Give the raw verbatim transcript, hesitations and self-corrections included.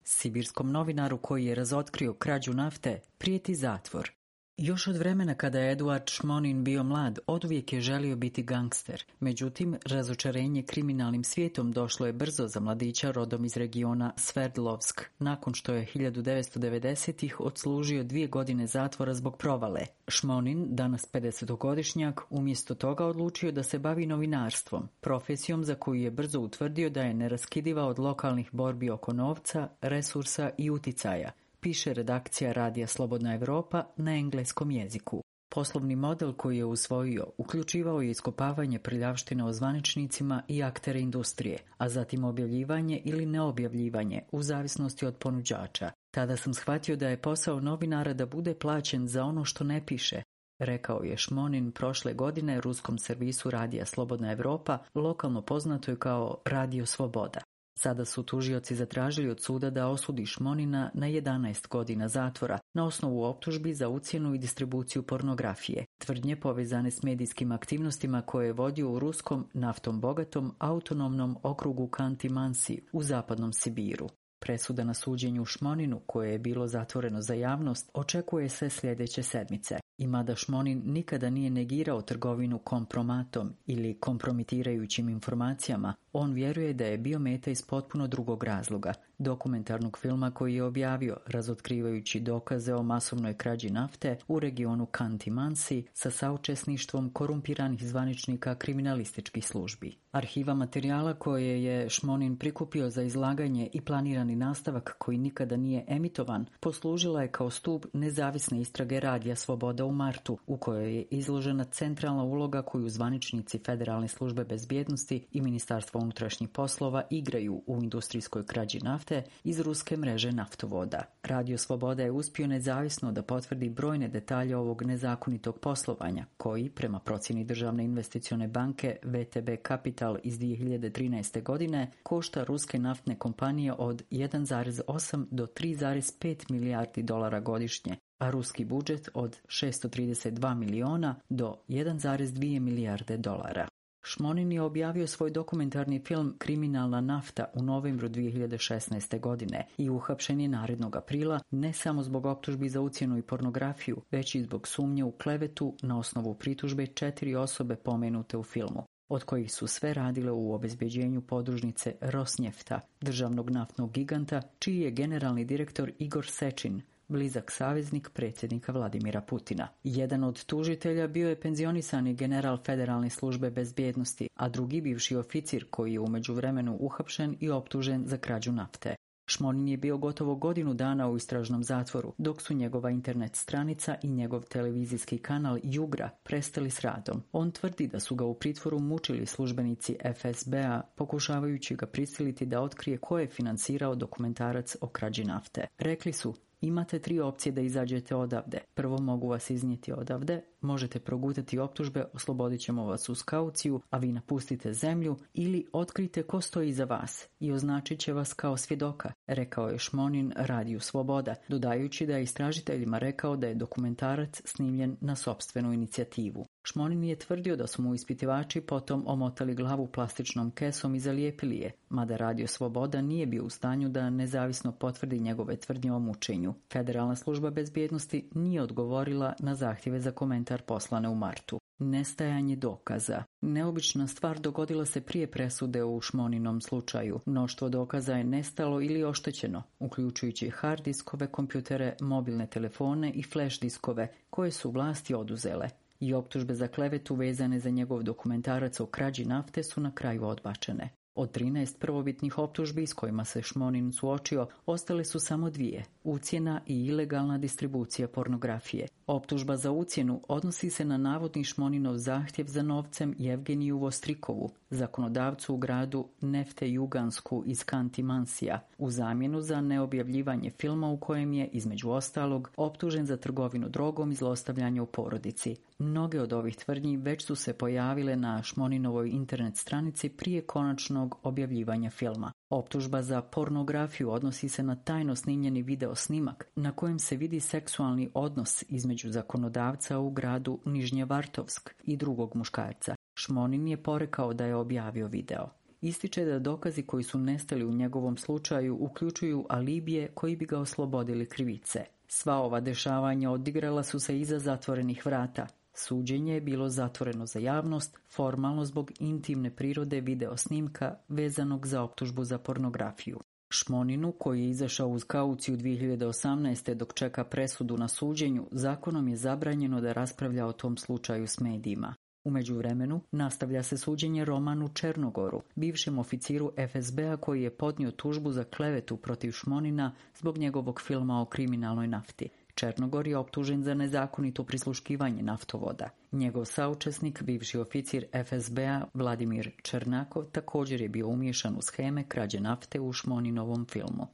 Sibirskom novinaru koji je razotkrio krađu nafte prijeti zatvor. Još od vremena kada je Eduard Šmonin bio mlad, oduvijek je želio biti gangster. Međutim, razočarenje kriminalnim svijetom došlo je brzo za mladića rodom iz regiona Sverdlovsk, nakon što je hiljadu devetsto devedesetih odslužio dvije godine zatvora zbog provale. Šmonin, danas pedesetogodišnjak, umjesto toga odlučio da se bavi novinarstvom, profesijom za koju je brzo utvrdio da je neraskidiva od lokalnih borbi oko novca, resursa i uticaja, piše redakcija Radija Slobodna Europa na engleskom jeziku. Poslovni model koji je usvojio uključivao je iskopavanje prljavštine o zvaničnicima i aktere industrije, a zatim objavljivanje ili neobjavljivanje u zavisnosti od ponuđača. Tada sam shvatio da je posao novinara da bude plaćen za ono što ne piše, rekao je Šmonin prošle godine ruskom servisu Radija Slobodna Europa, lokalno poznatoj kao Radio Sloboda. Sada su tužioci zatražili od suda da osudi Šmonina na jedanaest godina zatvora na osnovu optužbi za ucjenu i distribuciju pornografije, tvrdnje povezane s medijskim aktivnostima koje je vodio u ruskom naftom bogatom autonomnom okrugu Kanti-Mansi u zapadnom Sibiru. Presuda na suđenju Šmoninu, koje je bilo zatvoreno za javnost, očekuje se sljedeće sedmice. I mada Šmonin nikada nije negirao trgovinu kompromatom ili kompromitirajućim informacijama, on vjeruje da je bio meta iz potpuno drugog razloga, dokumentarnog filma koji je objavio, razotkrivajući dokaze o masovnoj krađi nafte u regionu Kanti-Mansi sa saučesništvom korumpiranih zvaničnika kriminalističkih službi. Arhiva materijala koje je Šmonin prikupio za izlaganje i planirani nastavak koji nikada nije emitovan, poslužila je kao stup nezavisne istrage Radija Sloboda u martu, u kojoj je izložena centralna uloga koju zvaničnici Federalne službe bezbjednosti i Ministarstva unutrašnjih poslova igraju u industrijskoj krađi nafte iz ruske mreže naftovoda. Radio Sloboda je uspio nezavisno da potvrdi brojne detalje ovog nezakonitog poslovanja, koji, prema procjeni Državne investicione banke V T B Capital iz dvije hiljade trinaeste. godine, košta ruske naftne kompanije od jedan zarez osam do tri zarez pet milijardi dolara godišnje, a ruski budžet od šesto trideset dva miliona do jedan zarez dvije milijarde dolara. Šmonin je objavio svoj dokumentarni film Kriminalna nafta u novembru dvije hiljade šesnaeste. godine i uhapšen je narednog aprila ne samo zbog optužbi za ucjenu i pornografiju, već i zbog sumnje u klevetu na osnovu pritužbe četiri osobe pomenute u filmu, od kojih su sve radile u obezbeđenju podružnice Rosnjefta, državnog naftnog giganta, čiji je generalni direktor Igor Sečin, blizak saveznik predsjednika Vladimira Putina. Jedan od tužitelja bio je penzionisani general Federalne službe bezbjednosti, a drugi bivši oficir koji je u međuvremenu uhapšen i optužen za krađu nafte. Šmonin je bio gotovo godinu dana u istražnom zatvoru, dok su njegova internet stranica i njegov televizijski kanal Jugra prestali s radom. On tvrdi da su ga u pritvoru mučili službenici F S B-a, pokušavajući ga prisiliti da otkrije ko je financirao dokumentarac o krađi nafte. Rekli su: imate tri opcije da izađete odavde. Prvo, mogu vas iznijeti odavde, možete progutati optužbe, oslobodit ćemo vas uz kauciju, a vi napustite zemlju, ili otkrite ko stoji iza vas i označit će vas kao svjedoka, rekao je Šmonin Radiju Sloboda, dodajući da je istražiteljima rekao da je dokumentarac snimljen na sopstvenu inicijativu. Šmonin je tvrdio da su mu ispitivači potom omotali glavu plastičnom kesom i zalijepili je, mada Radio Sloboda nije bio u stanju da nezavisno potvrdi njegove tvrdnje o mučenju. Federalna služba bezbjednosti nije odgovorila na zahtjeve za komentar poslane u martu. Nestajanje dokaza. Neobična stvar dogodila se prije presude u Šmoninom slučaju. Mnoštvo dokaza je nestalo ili oštećeno, uključujući hard diskove, kompjutere, mobilne telefone i flash diskove koje su vlasti oduzele. I optužbe za klevetu vezane za njegov dokumentarac o krađi nafte su na kraju odbačene. Od trinaest prvobitnih optužbi s kojima se Šmonin suočio, ostale su samo dvije: ucjena i ilegalna distribucija pornografije. Optužba za ucjenu odnosi se na navodni Šmoninov zahtjev za novcem Jevgeniju Vostrikovu, zakonodavcu u gradu Nefte Jugansku iz Kanti-Mansija, u zamjenu za neobjavljivanje filma u kojem je, između ostalog, optužen za trgovinu drogom i zlostavljanje u porodici. Mnoge od ovih tvrdnji već su se pojavile na Šmoninovoj internet stranici prije konačnog objavljivanja filma. Optužba za pornografiju odnosi se na tajno snimljeni video snimak na kojem se vidi seksualni odnos između zakonodavca u gradu Nižnjevartovsk i drugog muškarca. Šmonin je porekao da je objavio video. ističe da dokazi koji su nestali u njegovom slučaju uključuju alibije koji bi ga oslobodili krivice. Sva ova dešavanja odigrala su se iza zatvorenih vrata. Suđenje je bilo zatvoreno za javnost, formalno zbog intimne prirode video snimka vezanog za optužbu za pornografiju. Šmoninu, koji je izašao uz kauciju dvije hiljade osamnaeste. dok čeka presudu na suđenju, zakonom je zabranjeno da raspravlja o tom slučaju s medijima. U međuvremenu nastavlja se suđenje Romanu Černogoru, bivšem oficiru F S B-a koji je podnio tužbu za klevetu protiv Šmonina zbog njegovog filma o kriminalnoj nafti. Černogor je optužen za nezakonito prisluškivanje naftovoda. Njegov saučesnik, bivši oficir F S B-a Vladimir Černakov, također je bio umiješan u sheme krađe nafte u Šmoninovom filmu.